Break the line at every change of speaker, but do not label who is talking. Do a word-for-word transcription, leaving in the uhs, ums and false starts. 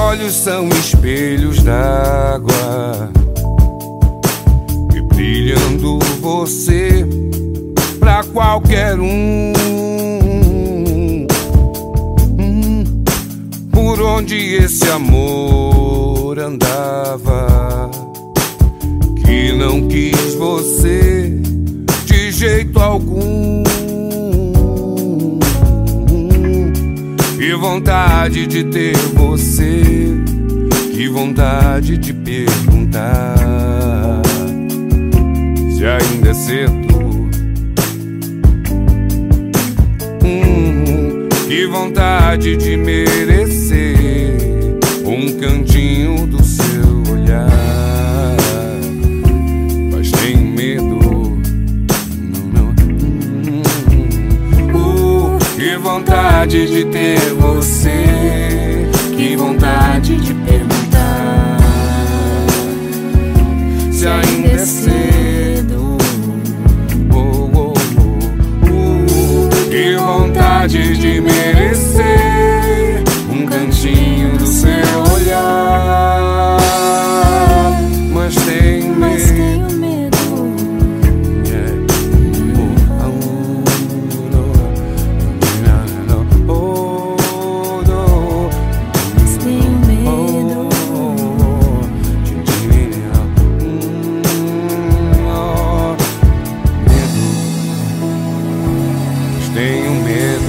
olhos são espelhos d'água e brilhando você pra qualquer um. Hum, por onde esse amor andava, que não quis você de jeito algum. Que vontade de ter você, que vontade de perguntar se ainda é cedo. Hum, que vontade de merecer um cantinho do seu olhar. Mas tenho medo. Que vontade de ter você, que vontade de perguntar se ainda é cedo. Oh, oh, oh, oh. Que vontade de merecer um cantinho do seu olhar. Mas tenho medo. Tenho medo.